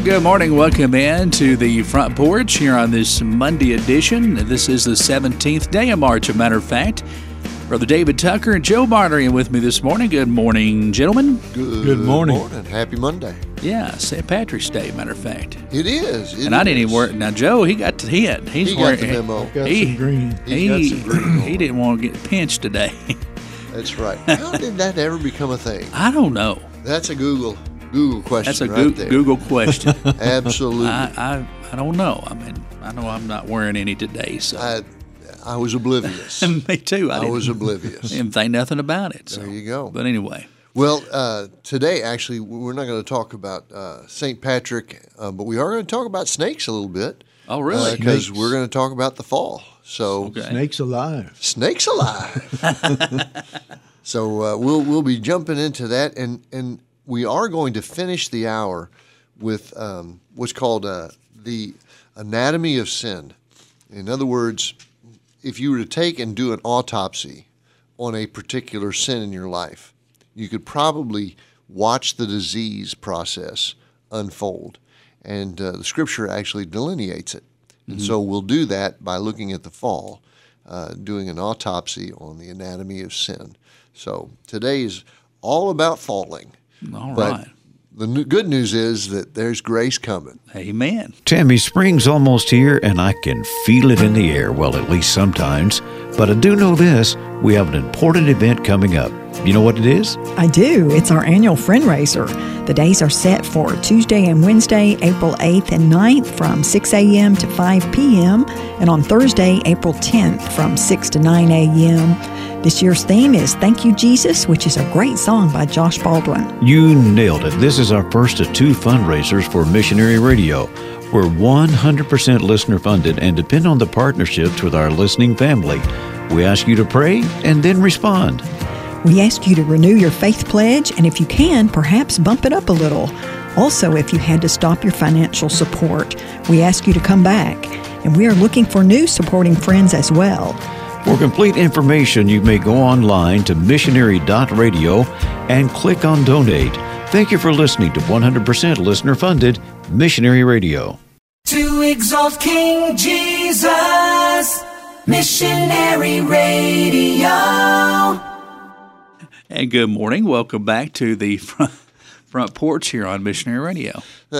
Good morning. Welcome in to the Front Porch here on this Monday edition. This is the 17th day of March, a matter of fact. Brother David Tucker and Joe Barnery with me this morning. Good morning, gentlemen. Good morning. Happy Monday. Yeah, St. Patrick's Day, matter of fact. It is. I didn't even work. Now, Joe, he got the hint. He got the memo. Got some green. He didn't want to get pinched today. That's right. How did that ever become a thing? I don't know. That's a Google question. That's a right there. Google question. Absolutely. I don't know. I mean, I know I'm not wearing any today, so. I was oblivious. Me too. I was oblivious. Didn't think nothing about it. So. There you go. But anyway. Well, today, actually, we're not going to talk about St. Patrick, but we are going to talk about snakes a little bit. Oh, really? Because we're going to talk about the fall. So okay. Snakes alive. Snakes alive. So we'll be jumping into that, and we are going to finish the hour with what's called the anatomy of sin. In other words, if you were to take and do an autopsy on a particular sin in your life, you could probably watch the disease process unfold. And the Scripture actually delineates it. And so we'll do that by looking at the fall, doing an autopsy on the anatomy of sin. So today is all about falling. All but right. The good news is that there's grace coming. Amen. Tammy, spring's almost here, and I can feel it in the air. Well, at least sometimes. But I do know this. We have an important event coming up. You know what it is? I do. It's our annual Friendraiser. The days are set for Tuesday and Wednesday, April 8th and 9th from 6 a.m. to 5 p.m. and on Thursday, April 10th from 6 to 9 a.m. This year's theme is Thank You, Jesus, which is a great song by Josh Baldwin. You nailed it. This is our first of two fundraisers for Missionary Radio. We're 100% listener funded and depend on the partnerships with our listening family. We ask you to pray and then respond. We ask you to renew your faith pledge, and if you can, perhaps bump it up a little. Also, if you had to stop your financial support, we ask you to come back. And we are looking for new supporting friends as well. For complete information, you may go online to missionary.radio and click on Donate. Thank you for listening to 100% listener-funded Missionary Radio. To exalt King Jesus, Missionary Radio. And good morning. Welcome back to the front porch here on Missionary Radio.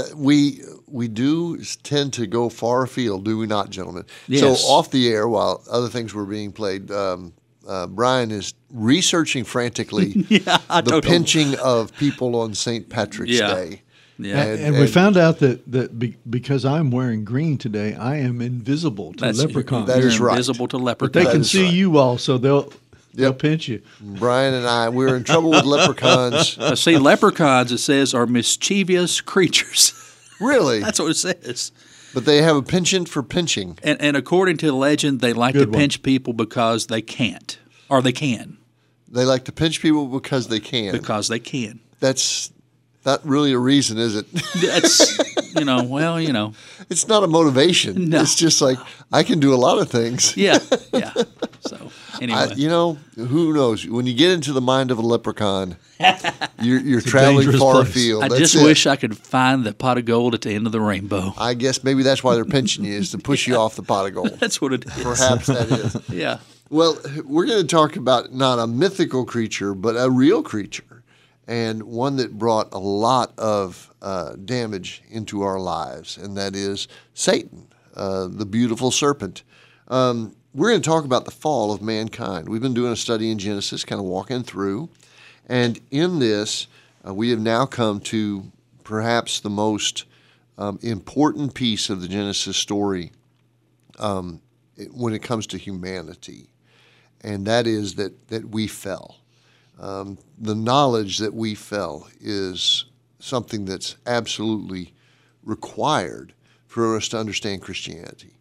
We do tend to go far afield, do we not, gentlemen? Yes. So off the air, while other things were being played, Brian is researching frantically the pinching of people on St. Patrick's Day. Yeah. And we found out that because I'm wearing green today, I am invisible to leprechauns. That is right. Invisible to leprechauns. But they can see you all, so they'll pinch you. Brian and we're in trouble with leprechauns. See, leprechauns, it says, are mischievous creatures. Really? That's what it says. But they have a penchant for pinching. And according to the legend, they like to pinch people because they can't. Or they can. They like to pinch people because they can. Because they can. That's not really a reason, is it? That's, It's not a motivation. No. It's just like, I can do a lot of things. Yeah. So, anyway. Who knows? When you get into the mind of a leprechaun, you're traveling far afield. I just wish I could find the pot of gold at the end of the rainbow. I guess maybe that's why they're pinching you, is to push you off the pot of gold. That's what it is. Perhaps that is. Yeah. Well, we're going to talk about not a mythical creature, but a real creature, and one that brought a lot of damage into our lives, and that is Satan, the beautiful serpent. We're going to talk about the fall of mankind. We've been doing a study in Genesis, kind of walking through, and in this, we have now come to perhaps the most important piece of the Genesis story when it comes to humanity, and that is that we fell. The knowledge that we fell is something that's absolutely required for us to understand Christianity.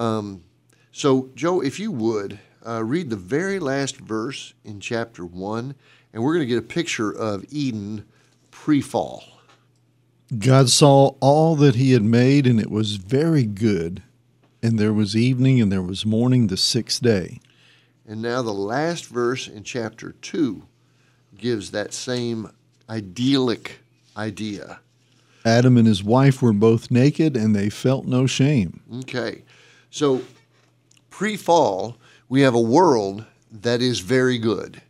So, Joe, if you would, read the very last verse in chapter 1, and we're going to get a picture of Eden pre-fall. God saw all that he had made, and it was very good. And there was evening, and there was morning the sixth day. And now the last verse in chapter 2 gives that same idyllic idea. Adam and his wife were both naked, and they felt no shame. Okay. So pre-fall, we have a world that is very good.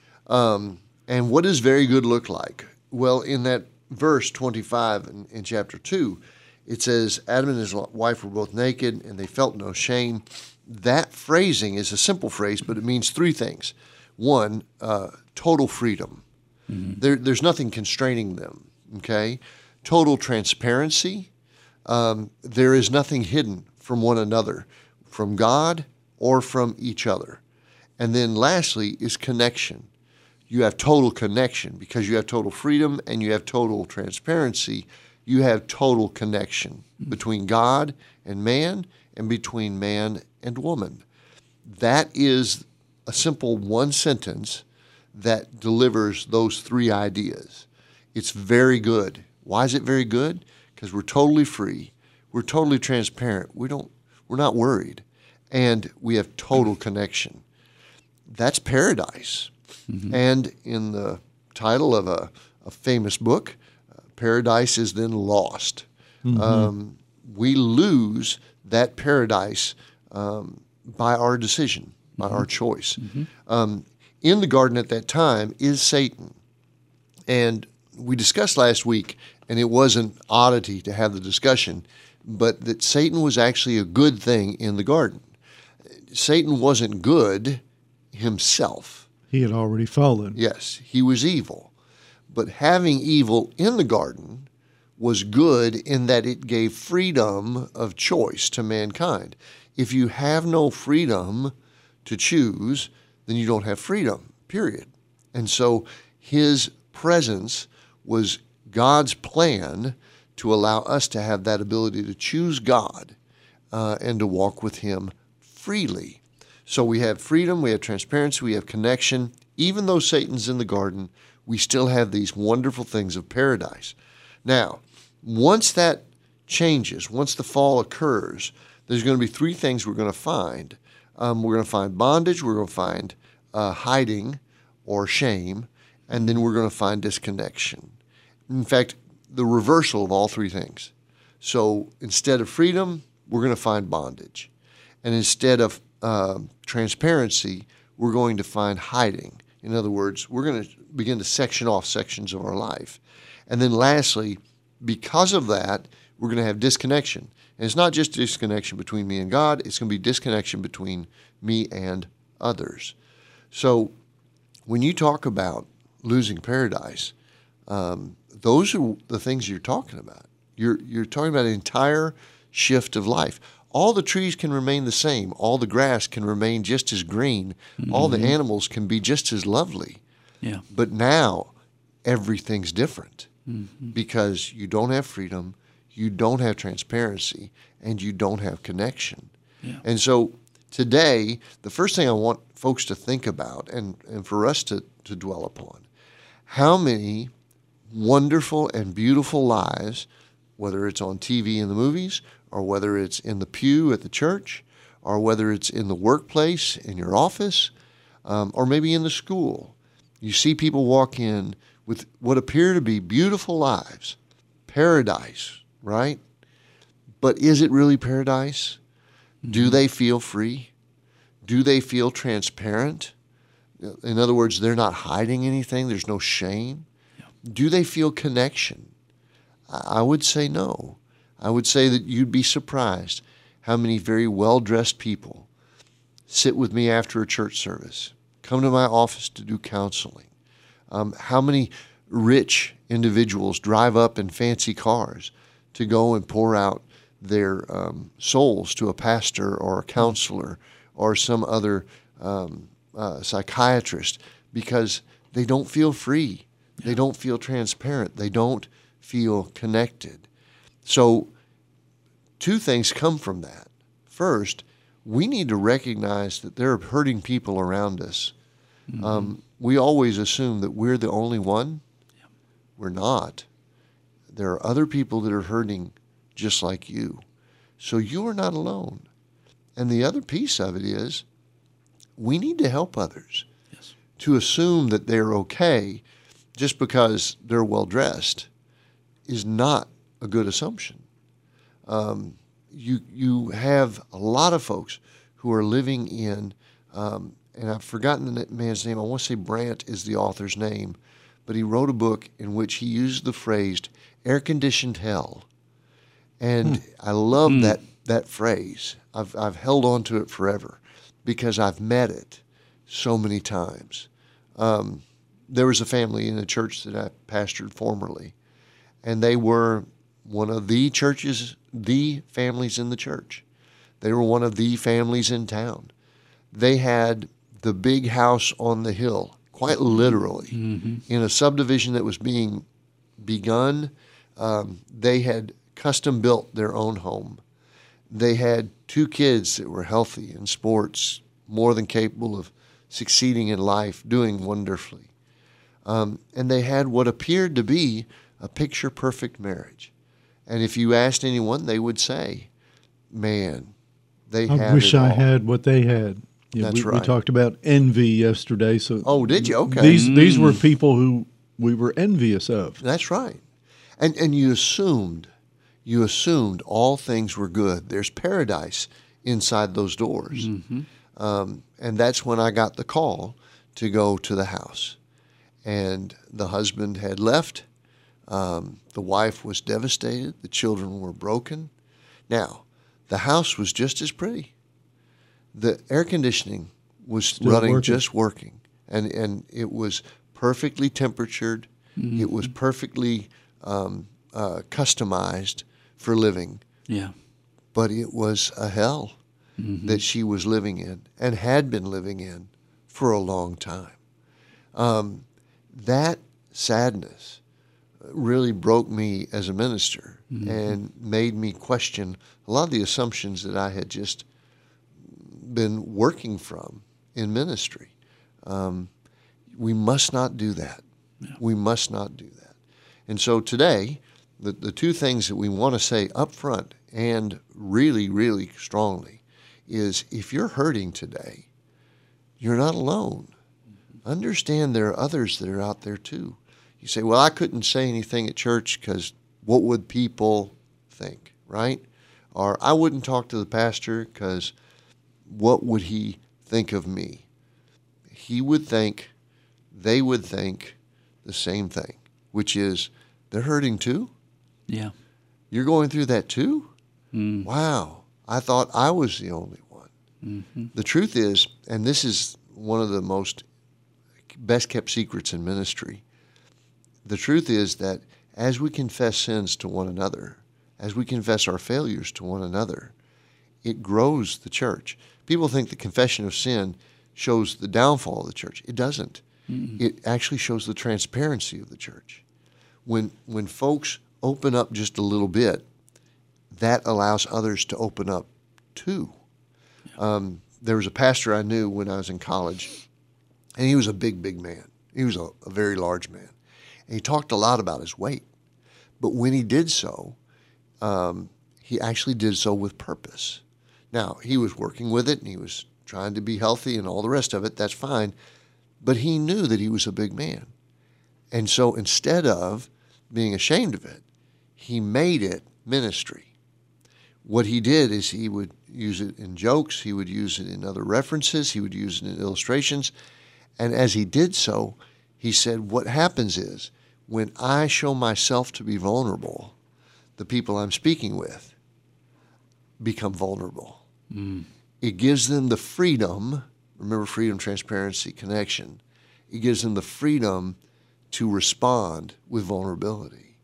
And what does very good look like? Well, in that verse 25 in chapter 2, it says, Adam and his wife were both naked, and they felt no shame. That phrasing is a simple phrase, but it means three things. One, total freedom. There's nothing constraining them, okay? Total transparency. There is nothing hidden from one another, from God or from each other. And then lastly is connection. You have total connection because you have total freedom and you have total transparency. You have total connection between God and man and between man and woman. That is a simple one sentence that delivers those three ideas. It's very good. Why is it very good? Because we're totally free. We're totally transparent. We're not worried. And we have total connection. That's paradise. And in the title of a famous book, paradise is then lost. We lose that paradise by our decision, by our choice. In the garden at that time is Satan. And we discussed last week, and it was an oddity to have the discussion, but that Satan was actually a good thing in the garden. Satan wasn't good himself. He had already fallen. Yes, he was evil. But having evil in the garden was good in that it gave freedom of choice to mankind. If you have no freedom to choose, then you don't have freedom, period. And so his presence was God's plan to allow us to have that ability to choose God and to walk with him freely. So we have freedom, we have transparency, we have connection. Even though Satan's in the garden, we still have these wonderful things of paradise. Now, once that changes, once the fall occurs, there's going to be three things we're going to find. We're going to find bondage, we're going to find hiding or shame, and then we're going to find disconnection. In fact, the reversal of all three things. So instead of freedom, we're going to find bondage. And instead of transparency, we're going to find hiding. In other words, we're going to begin to section off sections of our life. And then lastly, because of that, we're going to have disconnection. And it's not just disconnection between me and God, it's going to be disconnection between me and others. So when you talk about losing paradise, those are the things you're talking about. You're talking about an entire shift of life. All the trees can remain the same. All the grass can remain just as green. All the animals can be just as lovely. Yeah. But now everything's different because you don't have freedom, you don't have transparency, and you don't have connection. Yeah. And so today, the first thing I want folks to think about and for us to dwell upon, how many wonderful and beautiful lives, whether it's on TV in the movies, or whether it's in the pew at the church, or whether it's in the workplace, in your office, or maybe in the school. You see people walk in with what appear to be beautiful lives, paradise, right? But is it really paradise? Do they feel free? Do they feel transparent? In other words, they're not hiding anything. There's no shame. Do they feel connection? I would say no. I would say that you'd be surprised how many very well-dressed people sit with me after a church service, come to my office to do counseling. How many rich individuals drive up in fancy cars to go and pour out their souls to a pastor or a counselor or some other psychiatrist because they don't feel free. Yeah. They don't feel transparent. They don't feel connected. So two things come from that. First, we need to recognize that there are hurting people around us. We always assume that we're the only one. Yeah. We're not. There are other people that are hurting just like you. So you are not alone. And the other piece of it is we need to help others. Yes. To assume that they're okay just because they're well-dressed is not a good assumption. You have a lot of folks who are living in, and I've forgotten the man's name. I want to say Brandt is the author's name, but he wrote a book in which he used the phrase "air-conditioned hell," and I love that phrase. I've held on to it forever because I've met it so many times. There was a family in a church that I pastored formerly, and they were one of the families in the church. They were one of the families in town. They had the big house on the hill, quite literally, in a subdivision that was being begun. They had custom built their own home. They had 2 kids that were healthy in sports, more than capable of succeeding in life, doing wonderfully. And they had what appeared to be a picture-perfect marriage. And if you asked anyone, they would say, man, they had it all. I wish I had what they had. Yeah, That's right. We talked about envy yesterday. So Oh, did you? Okay. These were people who we were envious of. That's right. And you assumed all things were good. There's paradise inside those doors. And that's when I got the call to go to the house. And the husband had left. The wife was devastated. The children were broken. Now, the house was just as pretty. The air conditioning was Still running, working. just working. And it was perfectly temperatured. It was perfectly customized for living. Yeah. But it was a hell that she was living in and had been living in for a long time. That sadness really broke me as a minister and made me question a lot of the assumptions that I had just been working from in ministry. We must not do that. Yeah. We must not do that. And so today, the 2 things that we want to say up front and really, really strongly is if you're hurting today, you're not alone. Understand there are others that are out there too. You say, well, I couldn't say anything at church because what would people think, right? Or I wouldn't talk to the pastor because what would he think of me? He would think, they would think the same thing, which is they're hurting too? Yeah. You're going through that too? Wow, I thought I was the only one. The truth is, and this is one of the most best kept secrets in ministry, the truth is that as we confess sins to one another, as we confess our failures to one another, it grows the church. People think the confession of sin shows the downfall of the church. It doesn't. It actually shows the transparency of the church. When folks open up just a little bit, that allows others to open up too. There was a pastor I knew when I was in college, and he was a big man. He was a very large man. And he talked a lot about his weight. But when he did so, he actually did so with purpose. Now, he was working with it, and he was trying to be healthy and all the rest of it. That's fine. But he knew that he was a big man. And so instead of being ashamed of it, he made it ministry. What he did is he would use it in jokes, he would use it in other references, he would use it in illustrations. And as he did so, he said, what happens is when I show myself to be vulnerable, the people I'm speaking with become vulnerable. It gives them the freedom, remember freedom, transparency, connection. It gives them the freedom to respond with vulnerability.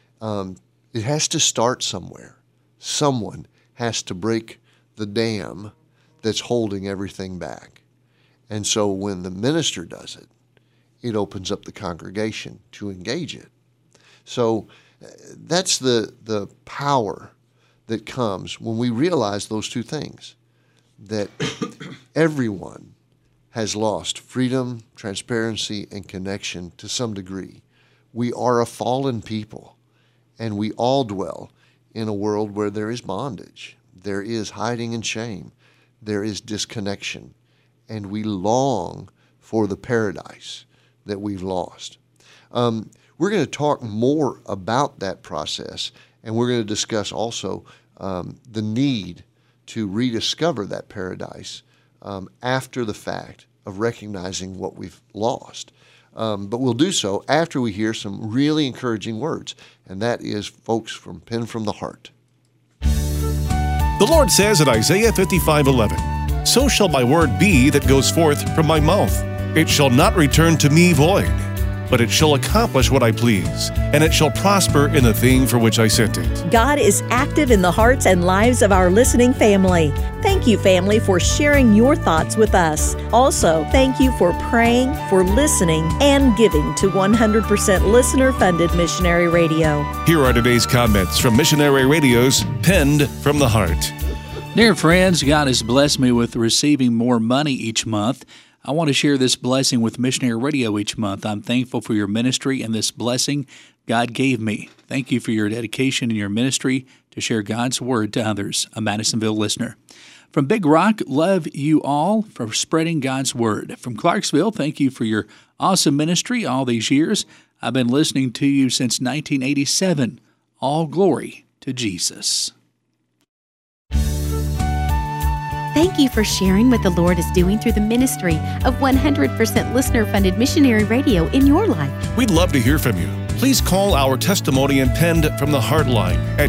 It has to start somewhere. Someone has to break the dam that's holding everything back. And so when the minister does it, it opens up the congregation to engage it. So that's the power that comes when we realize those 2 things, that everyone has lost freedom, transparency, and connection to some degree. We are a fallen people, and we all dwell in a world where there is bondage, there is hiding and shame, there is disconnection, and we long for the paradise that we've lost. We're going to talk more about that process And we're going to discuss also the need to rediscover that paradise after the fact of recognizing what we've lost. But we'll do so after we hear some really encouraging words, and that is folks from Pen from the Heart. The Lord says in Isaiah 55:11, "So shall my word be that goes forth from my mouth. It shall not return to me void, but it shall accomplish what I please, and it shall prosper in the thing for which I sent it." God is active in the hearts and lives of our listening family. Thank you, family, for sharing your thoughts with us. Also, thank you for praying, for listening, and giving to 100% listener-funded Missionary Radio. Here are today's comments from Missionary Radio's Penned from the Heart. Dear friends, God has blessed me with receiving more money each month. I want to share this blessing with Missionary Radio each month. I'm thankful for your ministry and this blessing God gave me. Thank you for your dedication in your ministry to share God's Word to others. A Madisonville listener. From Big Rock, love you all for spreading God's Word. From Clarksville, thank you for your awesome ministry all these years. I've been listening to you since 1987. All glory to Jesus. Thank you for sharing what the Lord is doing through the ministry of 100% listener-funded Missionary Radio in your life. We'd love to hear from you. Please call our testimony and Penned from the Heart line at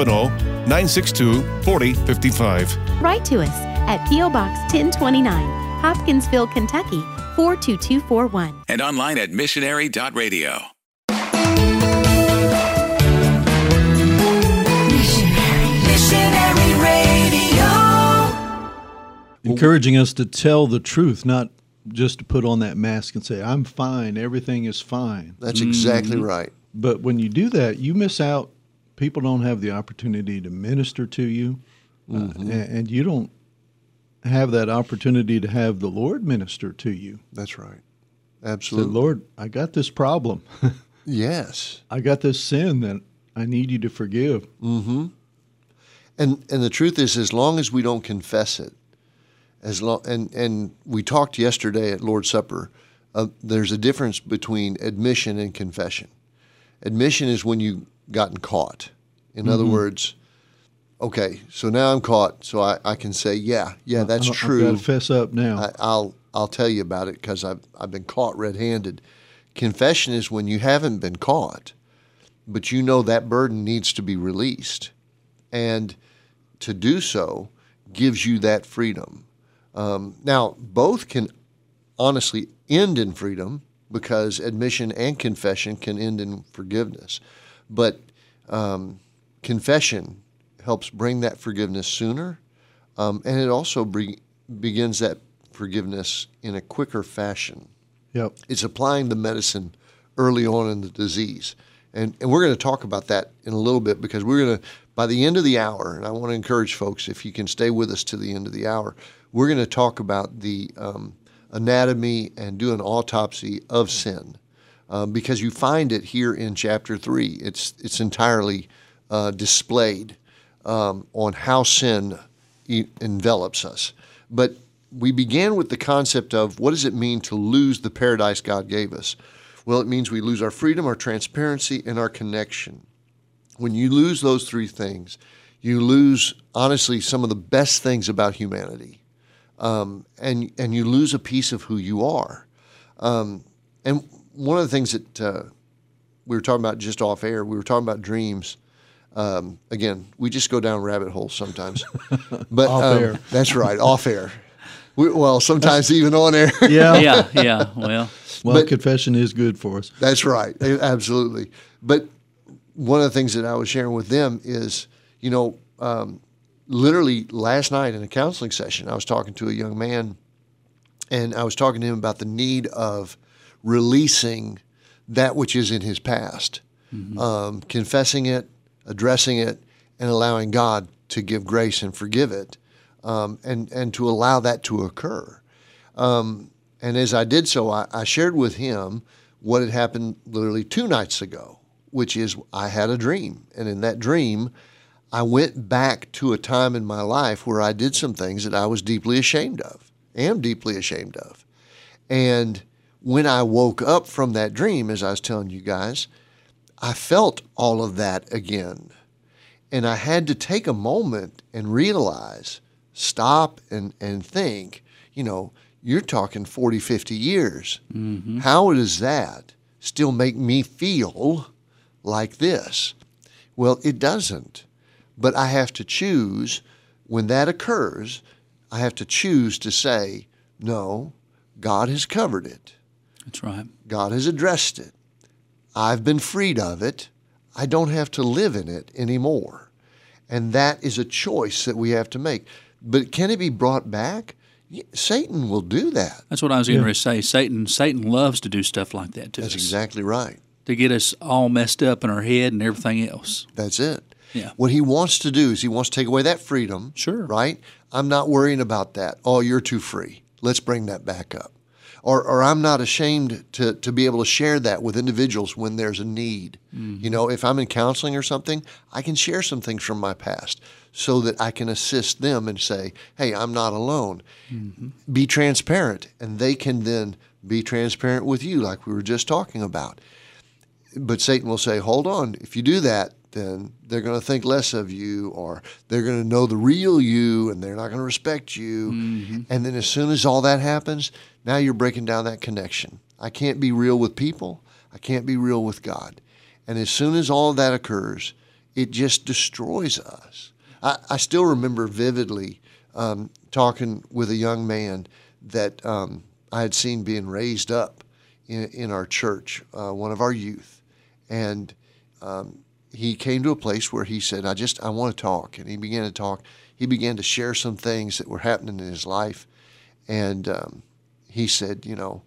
270-962-4055. Write to us at P.O. Box 1029, Hopkinsville, Kentucky 42241. And online at missionary.radio. Missionary Radio. Encouraging us to tell the truth, not just to put on that mask and say, I'm fine, everything is fine. That's exactly right. But when you do that, you miss out. People don't have the opportunity to minister to you, and you don't have that opportunity to have the Lord minister to you. That's right. Say, Absolutely. Lord, I got this problem. Yes. I got this sin that I need you to forgive. Mm-hmm. And the truth is, as long as we don't confess it, and we talked yesterday at Lord's Supper, there's a difference between admission and confession. Admission is when you've gotten caught. In other words, okay, so now I'm caught, so I can say, yeah, that's true. I've got to fess up now. I'll tell you about it because I've been caught red-handed. Confession is when you haven't been caught, but you know that burden needs to be released. And to do so gives you that freedom. Now, both can honestly end in freedom because admission and confession can end in forgiveness. But confession helps bring that forgiveness sooner, and it also begins that forgiveness in a quicker fashion. Yep. It's applying the medicine early on in the disease. And we're going to talk about that in a little bit because we're going to, by the end of the hour, and I want to encourage folks, if you can stay with us to the end of the hour, we're going to talk about the anatomy and do an autopsy of sin because you find it here in chapter 3. It's entirely displayed on how sin envelops us. But we began with the concept of what does it mean to lose the paradise God gave us? Well, it means we lose our freedom, our transparency, and our connection. When you lose those three things, you lose, honestly, some of the best things about humanity. And you lose a piece of who you are. And one of the things that we were talking about just off air, we were talking about dreams. Again, we just go down rabbit holes sometimes. But off air. That's right, off air. Well, sometimes even on air. Yeah. Well, confession is good for us. That's right. Absolutely. But one of the things that I was sharing with them is, literally last night in a counseling session, I was talking to a young man, and I was talking to him about the need of releasing that which is in his past, confessing it, addressing it, and allowing God to give grace and forgive it, and to allow that to occur. And as I did so, I shared with him what had happened literally 2 nights ago, which is I had a dream. And in that dream, I went back to a time in my life where I did some things that I was deeply ashamed of, am deeply ashamed of. And when I woke up from that dream, as I was telling you guys, I felt all of that again. And I had to take a moment and realize, stop and think, you're talking 40, 50 years. Mm-hmm. How does that still make me feel like this? Well, it doesn't. But I have to choose, when that occurs, I have to choose to say, no, God has covered it. That's right. God has addressed it. I've been freed of it. I don't have to live in it anymore. And that is a choice that we have to make. But can it be brought back? Satan will do that. That's what I was going to say. Satan loves to do stuff like that to us. That's exactly right. To get us all messed up in our head and everything else. That's it. Yeah. What he wants to do is he wants to take away that freedom. Sure. Right? I'm not worrying about that. Oh, you're too free. Let's bring that back up. Or I'm not ashamed to be able to share that with individuals when there's a need. Mm-hmm. If I'm in counseling or something, I can share some things from my past so that I can assist them and say, hey, I'm not alone. Mm-hmm. Be transparent. And they can then be transparent with you like we were just talking about. But Satan will say, hold on, if you do that, then they're going to think less of you, or they're going to know the real you, and they're not going to respect you. Mm-hmm. And then as soon as all that happens, now you're breaking down that connection. I can't be real with people. I can't be real with God. And as soon as all of that occurs, it just destroys us. I still remember vividly talking with a young man that I had seen being raised up in our church, one of our youth. And he came to a place where he said, I want to talk. And he began to talk. He began to share some things that were happening in his life. And he said,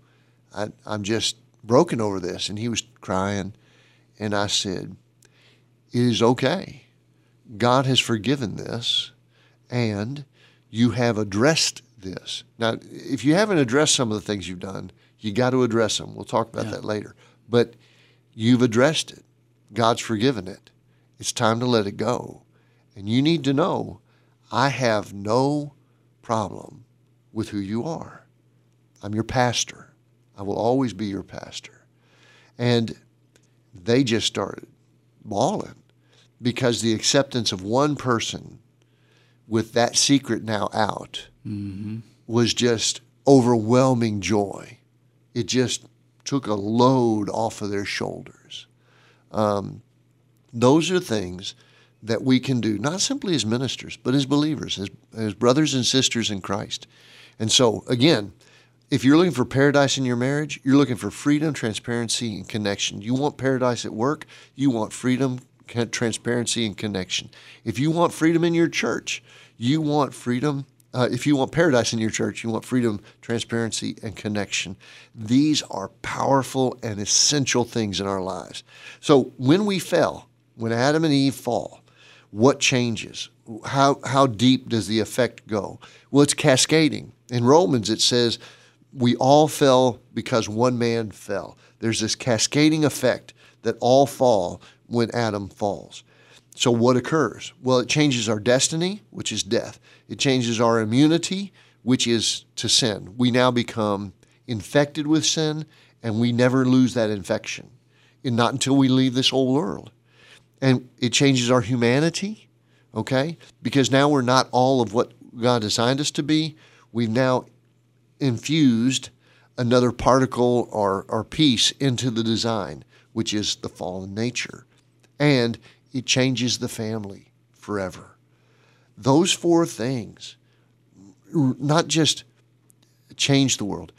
I'm just broken over this. And he was crying. And I said, it is okay. God has forgiven this, and you have addressed this. Now, if you haven't addressed some of the things you've done, you got to address them. We'll talk about that later. But you've addressed it. God's forgiven it. It's time to let it go. And you need to know, I have no problem with who you are. I'm your pastor. I will always be your pastor. And they just started bawling because the acceptance of one person with that secret now out was just overwhelming joy. It just took a load off of their shoulders. Those are things that we can do, not simply as ministers, but as believers, as brothers and sisters in Christ. And so, again, if you're looking for paradise in your marriage, you're looking for freedom, transparency, and connection. You want paradise at work, you want freedom, transparency, and connection. If you want freedom in your church, you want freedom. If you want paradise in your church, you want freedom, transparency, and connection. These are powerful and essential things in our lives. So when we fell, when Adam and Eve fall, what changes? How deep does the effect go? Well, it's cascading. In Romans, it says we all fell because one man fell. There's this cascading effect that all fall when Adam falls. So what occurs? Well, it changes our destiny, which is death. It changes our immunity, which is to sin. We now become infected with sin, and we never lose that infection, and not until we leave this old world. And it changes our humanity, okay? Because now we're not all of what God designed us to be. We've now infused another particle or piece into the design, which is the fallen nature. And it changes the family forever. Those four things not just changed the world.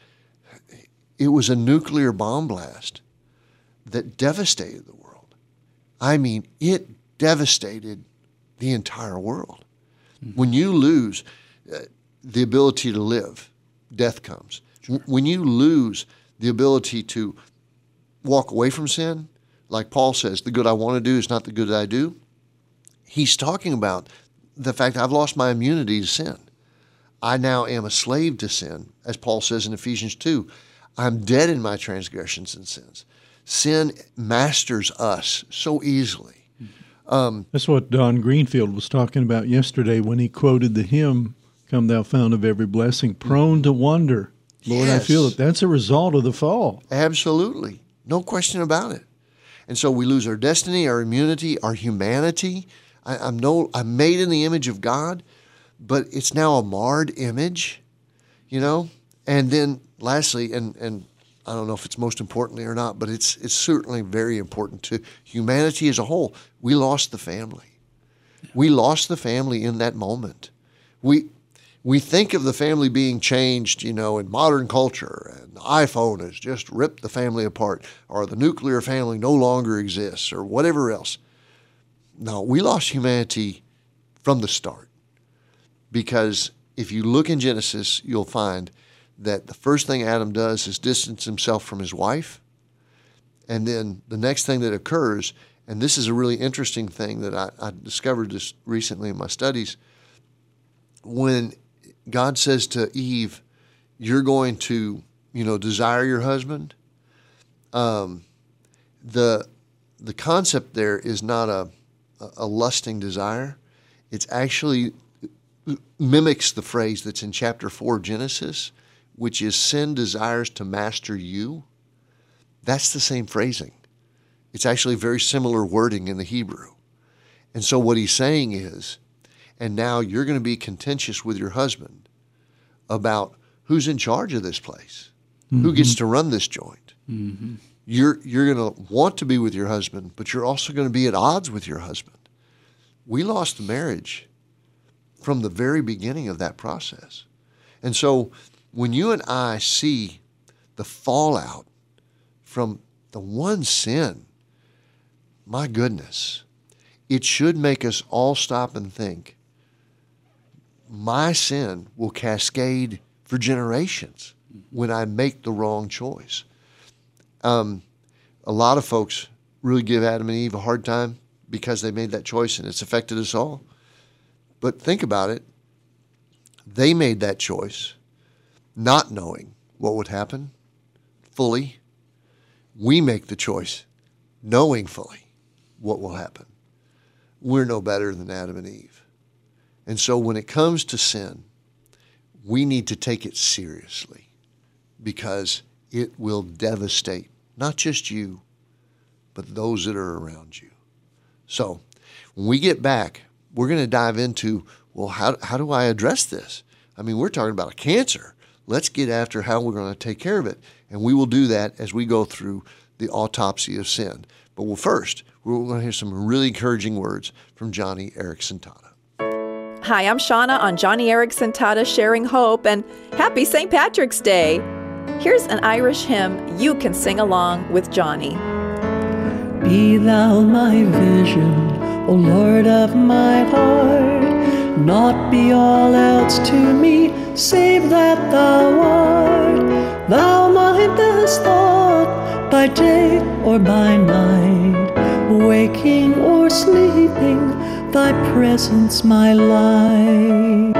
It was a nuclear bomb blast that devastated the world. I mean, it devastated the entire world. Mm-hmm. When you lose the ability to live, death comes. Sure. When you lose the ability to walk away from sin, like Paul says, the good I want to do is not the good that I do. He's talking about the fact I've lost my immunity to sin. I now am a slave to sin, as Paul says in Ephesians 2. I'm dead in my transgressions and sins. Sin masters us so easily. That's what Don Greenfield was talking about yesterday when he quoted the hymn, "Come Thou Fount of Every Blessing," prone to wonder. Lord, yes. I feel that that's a result of the fall. Absolutely. No question about it. And so we lose our destiny, our immunity, our humanity. I'm made in the image of God, but it's now a marred image, you know? And then lastly, and I don't know if it's most importantly or not, but it's certainly very important to humanity as a whole. We lost the family. We lost the family in that moment. We think of the family being changed, you know, in modern culture, and the iPhone has just ripped the family apart, or the nuclear family no longer exists, or whatever else. No, we lost humanity from the start, because if you look in Genesis, you'll find that the first thing Adam does is distance himself from his wife, and then the next thing that occurs, and this is a really interesting thing that I discovered this recently in my studies, when God says to Eve, you're going to, you know, desire your husband. The concept there is not a lusting desire. It's actually mimics the phrase that's in chapter 4 of Genesis, which is sin desires to master you. That's the same phrasing. It's actually very similar wording in the Hebrew. And so what he's saying is, and now you're going to be contentious with your husband about who's in charge of this place, who gets to run this joint. Mm-hmm. You're going to want to be with your husband, but you're also going to be at odds with your husband. We lost the marriage from the very beginning of that process. And so when you and I see the fallout from the one sin, my goodness, it should make us all stop and think, my sin will cascade for generations when I make the wrong choice. A lot of folks really give Adam and Eve a hard time because they made that choice and it's affected us all. But think about it. They made that choice not knowing what would happen fully. We make the choice knowing fully what will happen. We're no better than Adam and Eve. And so when it comes to sin, we need to take it seriously because it will devastate not just you, but those that are around you. So when we get back, we're going to dive into, well, how do I address this? I mean, we're talking about a cancer. Let's get after how we're going to take care of it. And we will do that as we go through the autopsy of sin. But first, we're going to hear some really encouraging words from Joni Eareckson Tada. Hi, I'm Shauna on Joni Eareckson Tada Sharing Hope, and happy St. Patrick's Day. Here's an Irish hymn you can sing along with Joni. Be thou my vision, O Lord of my heart, naught be all else to me, save that thou art. Thou my best thought, by day or by night, waking or sleeping, thy presence my light.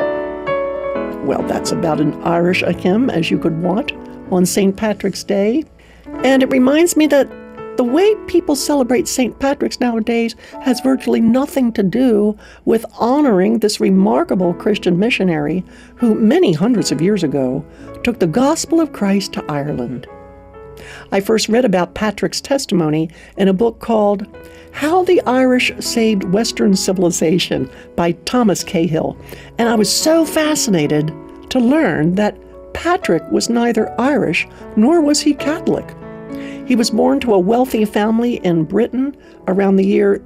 Well, that's about an Irish hymn as you could want on St. Patrick's Day. And it reminds me that the way people celebrate St. Patrick's nowadays has virtually nothing to do with honoring this remarkable Christian missionary who many hundreds of years ago took the gospel of Christ to Ireland. I first read about Patrick's testimony in a book called How the Irish Saved Western Civilization by Thomas Cahill, and I was so fascinated to learn that Patrick was neither Irish nor was he Catholic. He was born to a wealthy family in Britain around the year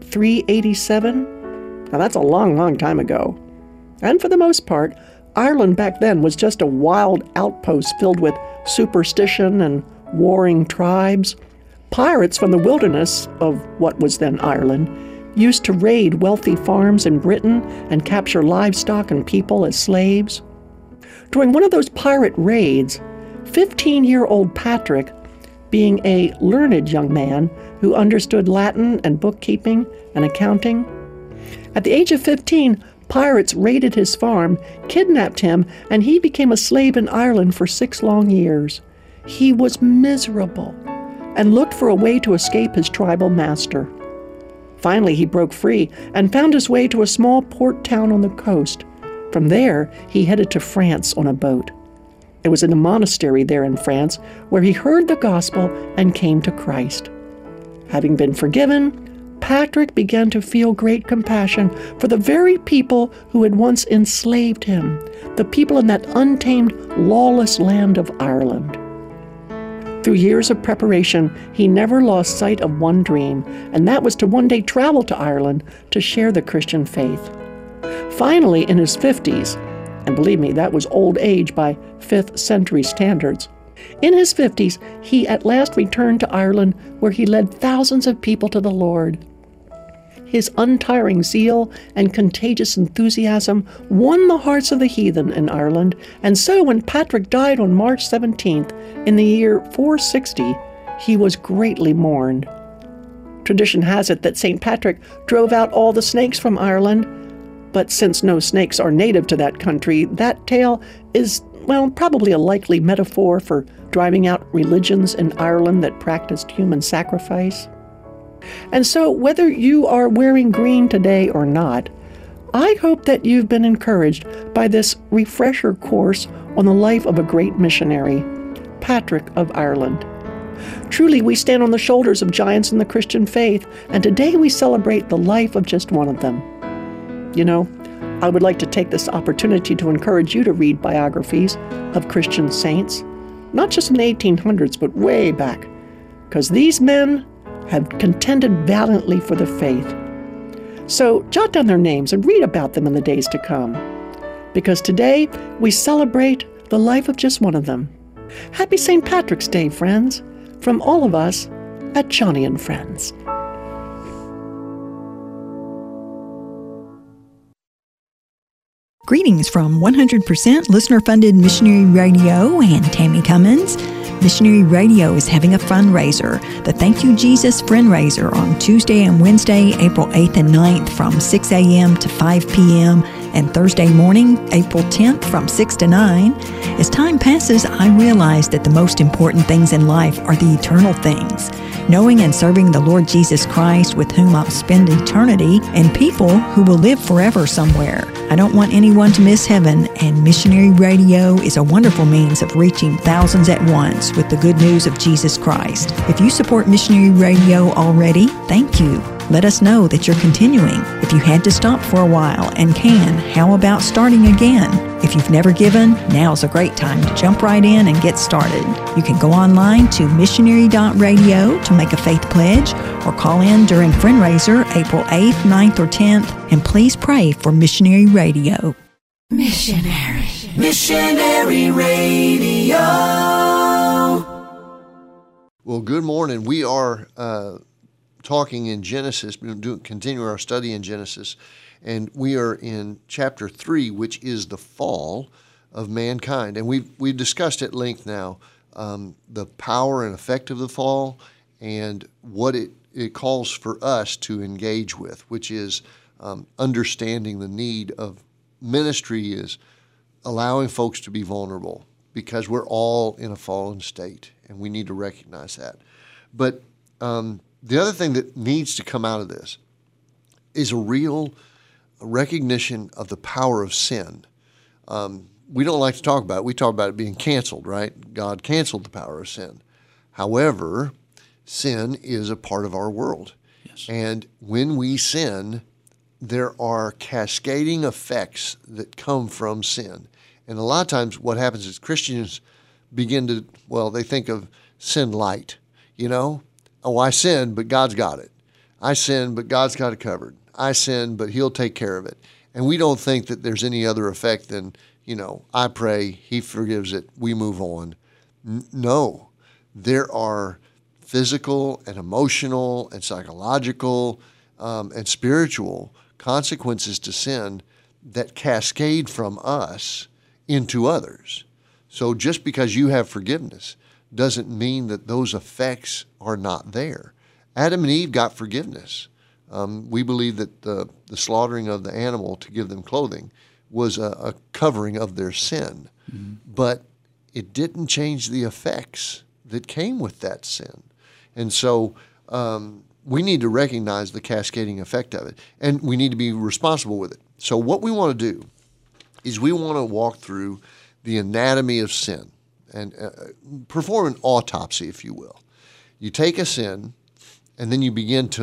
387. Now that's a long, long time ago. And for the most part, Ireland back then was just a wild outpost filled with superstition and warring tribes. Pirates from the wilderness of what was then Ireland used to raid wealthy farms in Britain and capture livestock and people as slaves. During one of those pirate raids, 15-year-old Patrick, being a learned young man who understood Latin and bookkeeping and accounting, at the age of 15, pirates raided his farm, kidnapped him, and he became a slave in Ireland for 6 long years. He was miserable and looked for a way to escape his tribal master. Finally, he broke free and found his way to a small port town on the coast. From there, he headed to France on a boat. It was in a monastery there in France where he heard the gospel and came to Christ. Having been forgiven, Patrick began to feel great compassion for the very people who had once enslaved him, the people in that untamed, lawless land of Ireland. Through years of preparation, he never lost sight of one dream, and that was to one day travel to Ireland to share the Christian faith. Finally, in his 50s, and believe me, that was old age by 5th century standards, in his 50s, he at last returned to Ireland, where he led thousands of people to the Lord. His untiring zeal and contagious enthusiasm won the hearts of the heathen in Ireland, and so when Patrick died on March 17th in the year 460, he was greatly mourned. Tradition has it that St. Patrick drove out all the snakes from Ireland, but since no snakes are native to that country, that tale is, well, probably a likely metaphor for driving out religions in Ireland that practiced human sacrifice. And so, whether you are wearing green today or not, I hope that you've been encouraged by this refresher course on the life of a great missionary, Patrick of Ireland. Truly, we stand on the shoulders of giants in the Christian faith, and today we celebrate the life of just one of them. You know, I would like to take this opportunity to encourage you to read biographies of Christian saints, not just in the 1800s, but way back, because these men have contended valiantly for the faith. So jot down their names and read about them in the days to come, because today we celebrate the life of just one of them. Happy St. Patrick's Day, friends, from all of us at Joni and Friends. Greetings from 100% listener-funded Missionary Radio and Tammy Cummins. Missionary Radio is having a fundraiser, the Thank You Jesus Friendraiser, on Tuesday and Wednesday, April 8th and 9th from 6 a.m. to 5 p.m. and Thursday morning, April 10th from 6 to 9. As time passes, I realize that the most important things in life are the eternal things. Knowing and serving the Lord Jesus Christ, with whom I'll spend eternity, and people who will live forever somewhere. I don't want anyone to miss heaven, and Missionary Radio is a wonderful means of reaching thousands at once with the good news of Jesus Christ. If you support Missionary Radio already, thank you. Let us know that you're continuing. If you had to stop for a while and can, how about starting again? If you've never given, now's a great time to jump right in and get started. You can go online to missionary.radio to make a faith pledge, or call in during Friendraiser April 8th, 9th, or 10th, and please pray for Missionary Radio. Missionary Radio. Well, good morning. We are talking in Genesis, continue our study in Genesis, and we are in chapter 3, which is the fall of mankind. And we've discussed at length now the power and effect of the fall and what it calls for us to engage with, which is understanding the need of ministry is allowing folks to be vulnerable, because we're all in a fallen state, and we need to recognize that. But the other thing that needs to come out of this is a real recognition of the power of sin. We don't like to talk about it. We talk about it being canceled, right? God canceled the power of sin. However, sin is a part of our world. Yes. And when we sin, there are cascading effects that come from sin. And a lot of times what happens is Christians begin to, they think of sin light, you know? Oh, I sinned, but God's got it. I sinned, but God's got it covered. I sinned, but He'll take care of it. And we don't think that there's any other effect than, I pray, He forgives it, we move on. No, there are physical and emotional and psychological and spiritual consequences to sin that cascade from us into others. So just because you have forgiveness doesn't mean that those effects are not there. Adam and Eve got forgiveness. We believe that the slaughtering of the animal to give them clothing was a covering of their sin. Mm-hmm. But it didn't change the effects that came with that sin. And so we need to recognize the cascading effect of it, and we need to be responsible with it. So what we want to do is we want to walk through the anatomy of sin and perform an autopsy, if you will. You take a sin, and then you begin to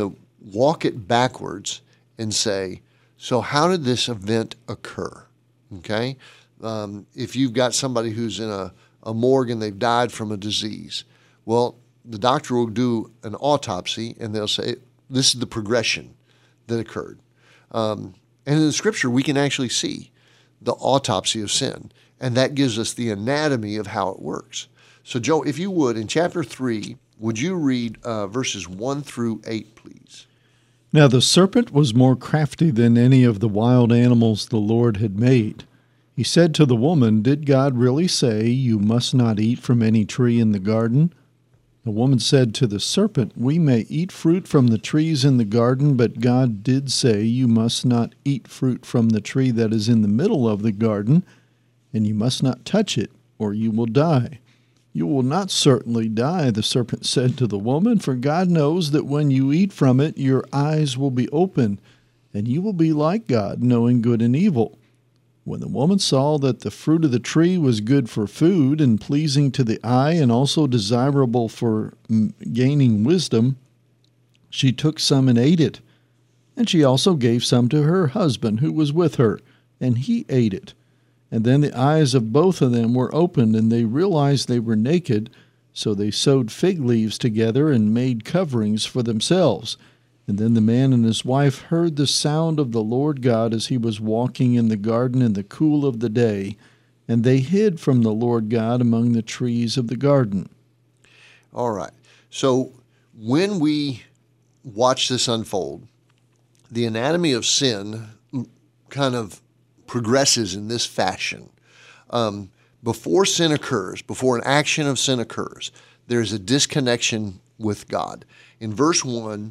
walk it backwards and say, so how did this event occur? Okay? If you've got somebody who's in a morgue and they've died from a disease, well, the doctor will do an autopsy and they'll say, this is the progression that occurred. And in the Scripture, we can actually see the autopsy of sin, and that gives us the anatomy of how it works. So, Joe, if you would, in chapter 3, would you read verses 1 through 8, please? Now the serpent was more crafty than any of the wild animals the Lord had made. He said to the woman, "Did God really say, 'You must not eat from any tree in the garden'?" The woman said to the serpent, "We may eat fruit from the trees in the garden, but God did say, 'You must not eat fruit from the tree that is in the middle of the garden, and you must not touch it, or you will die.' 'You will not certainly die,' the serpent said to the woman, 'for God knows that when you eat from it, your eyes will be open, and you will be like God, knowing good and evil.' When the woman saw that the fruit of the tree was good for food and pleasing to the eye and also desirable for gaining wisdom, she took some and ate it. And she also gave some to her husband who was with her, and he ate it. And then the eyes of both of them were opened, and they realized they were naked, so they sewed fig leaves together and made coverings for themselves. And then the man and his wife heard the sound of the Lord God as he was walking in the garden in the cool of the day, and they hid from the Lord God among the trees of the garden." All right. So when we watch this unfold, the anatomy of sin kind of progresses in this fashion. Before sin occurs, before an action of sin occurs, there's a disconnection with God. In verse 1,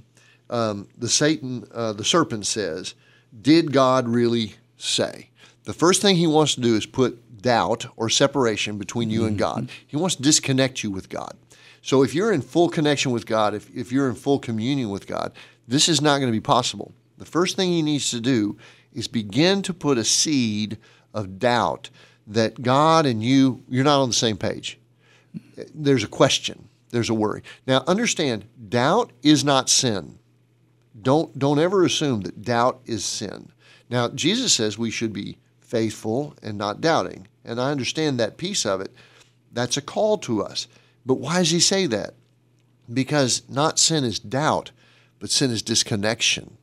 the serpent says, "Did God really say?" The first thing he wants to do is put doubt or separation between you and God. He wants to disconnect you with God. So if you're in full connection with God, if you're in full communion with God, this is not going to be possible. The first thing he needs to do is begin to put a seed of doubt that God and you're not on the same page. There's a question. There's a worry. Now understand, doubt is not sin. Don't ever assume that doubt is sin. Now, Jesus says we should be faithful and not doubting. And I understand that piece of it. That's a call to us. But why does he say that? Because not sin is doubt, but sin is disconnection.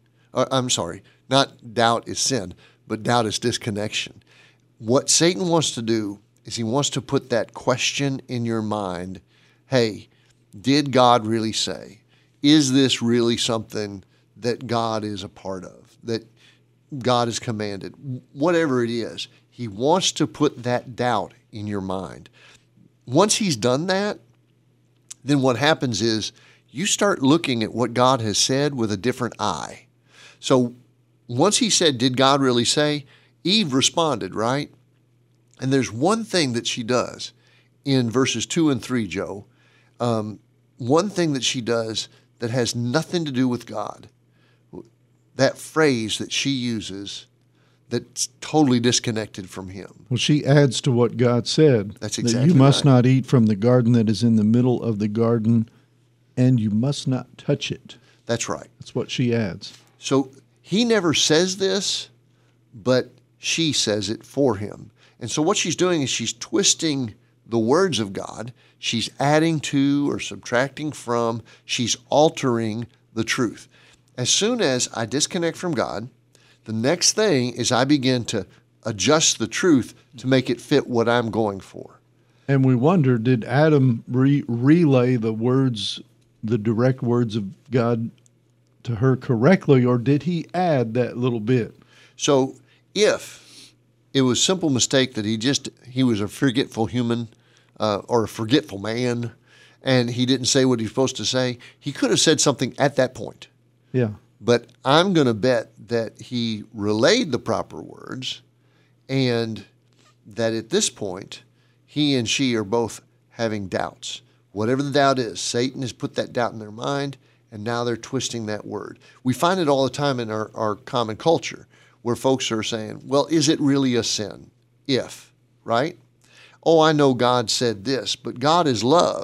Not doubt is sin, but doubt is disconnection. What Satan wants to do is he wants to put that question in your mind. Hey, did God really say? Is this really something that God is a part of, that God has commanded? Whatever it is, he wants to put that doubt in your mind. Once he's done that, then what happens is you start looking at what God has said with a different eye. So once he said, "Did God really say?" Eve responded, right? And there's one thing that she does in verses 2 and 3, Joe. One thing that she does that has nothing to do with God. That phrase that she uses that's totally disconnected from him. Well, she adds to what God said. That's exactly that you must right. not eat from the garden that is in the middle of the garden, and you must not touch it. That's right. That's what she adds. So he never says this, but she says it for him. And so what she's doing is she's twisting the words of God. She's adding to or subtracting from. She's altering the truth. As soon as I disconnect from God, the next thing is I begin to adjust the truth to make it fit what I'm going for. And we wonder, did Adam relay the direct words of God to her correctly, or did he add that little bit? So if it was a simple mistake that he was a forgetful human or a forgetful man, and he didn't say what he was supposed to say, he could have said something at that point. Yeah. But I'm going to bet that he relayed the proper words, and that at this point, he and she are both having doubts. Whatever the doubt is, Satan has put that doubt in their mind, and now they're twisting that word. We find it all the time in our common culture, where folks are saying, well, is it really a sin? If, right? Oh, I know God said this, but God is love,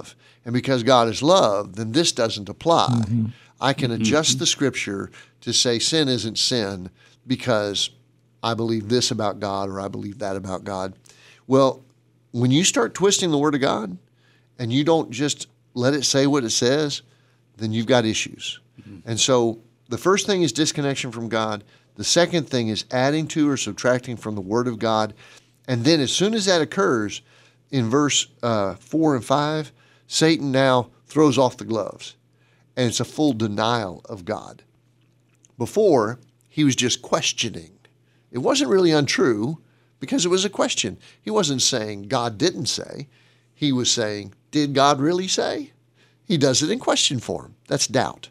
and because God is love, then this doesn't apply. I can adjust the Scripture to say sin isn't sin because I believe this about God or I believe that about God. Well, when you start twisting the Word of God and you don't just let it say what it says, then you've got issues. And so the first thing is disconnection from God. The second thing is adding to or subtracting from the Word of God. And then as soon as that occurs, in verse 4 and 5, Satan now throws off the gloves. And it's a full denial of God. Before, he was just questioning. It wasn't really untrue because it was a question. He wasn't saying God didn't say. He was saying, did God really say? He does it in question form. That's doubt.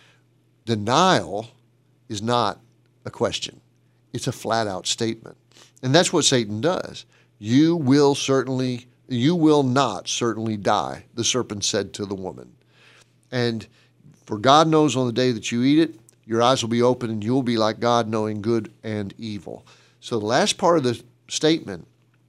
Denial is not a question. It's a flat-out statement. And that's what Satan does. You will not certainly die, the serpent said to the woman. And for God knows on the day that you eat it, your eyes will be open and you'll be like God, knowing good and evil. So the last part of the statement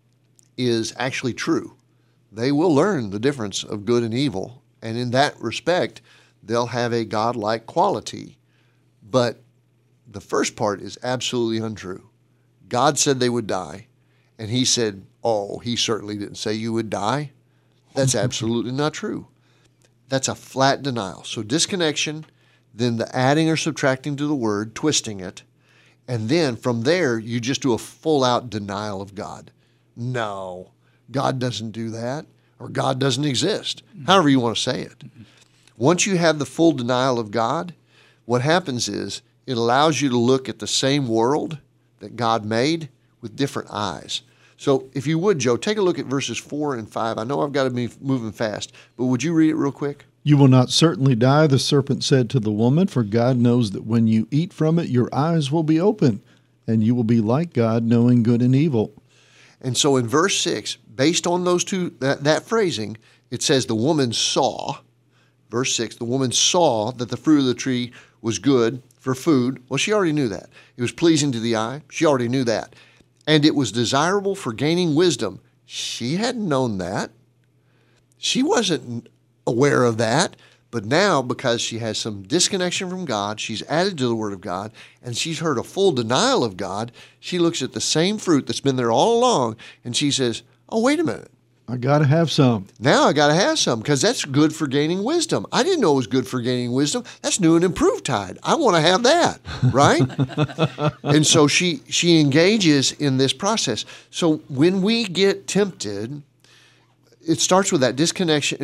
is actually true. They will learn the difference of good and evil, and in that respect, they'll have a God-like quality. But the first part is absolutely untrue. God said they would die, and he said, oh, he certainly didn't say you would die. That's absolutely not true. That's a flat denial. So disconnection, then the adding or subtracting to the word, twisting it, and then from there, you just do a full-out denial of God. No, God doesn't do that, or God doesn't exist, however you want to say it. Once you have the full denial of God, what happens is it allows you to look at the same world that God made with different eyes. So if you would, Joe, take a look at verses 4 and 5. I know I've got to be moving fast, but would you read it real quick? You will not certainly die, the serpent said to the woman, for God knows that when you eat from it, your eyes will be open, and you will be like God, knowing good and evil. And so in verse 6, based on those two, that phrasing, it says the woman saw, verse 6, the woman saw that the fruit of the tree was good for food. Well, she already knew that. It was pleasing to the eye. She already knew that. And it was desirable for gaining wisdom. She hadn't known that. She wasn't aware of that. But now, because she has some disconnection from God, she's added to the Word of God, and she's heard a full denial of God, she looks at the same fruit that's been there all along, and she says, oh, wait a minute. I got to have some. Now I got to have some because that's good for gaining wisdom. I didn't know it was good for gaining wisdom. That's new and improved tide. I want to have that, right? And so she engages in this process. So when we get tempted, it starts with that disconnection.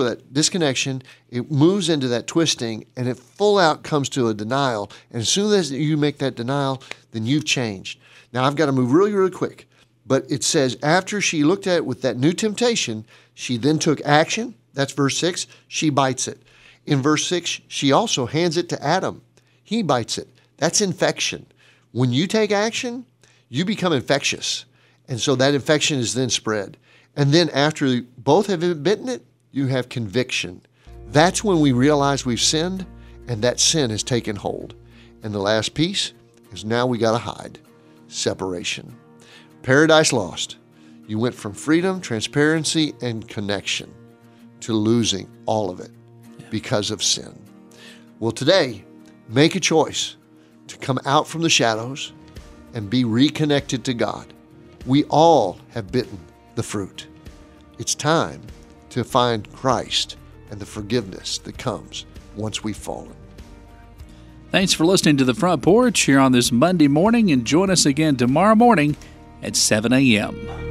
It moves into that twisting, and it full out comes to a denial. And as soon as you make that denial, then you've changed. Now I've got to move really, really quick. But it says after she looked at it with that new temptation, she then took action. That's verse 6. She bites it. In verse 6, she also hands it to Adam. He bites it. That's infection. When you take action, you become infectious. And so that infection is then spread. And then after both have bitten it, you have conviction. That's when we realize we've sinned and that sin has taken hold. And the last piece is now we got to hide. Separation. Paradise lost. You went from freedom, transparency, and connection to losing all of it because of sin. Well, today, make a choice to come out from the shadows and be reconnected to God. We all have bitten the fruit. It's time to find Christ and the forgiveness that comes once we've fallen. Thanks for listening to The Front Porch here on this Monday morning, and join us again tomorrow morning at 7 a.m.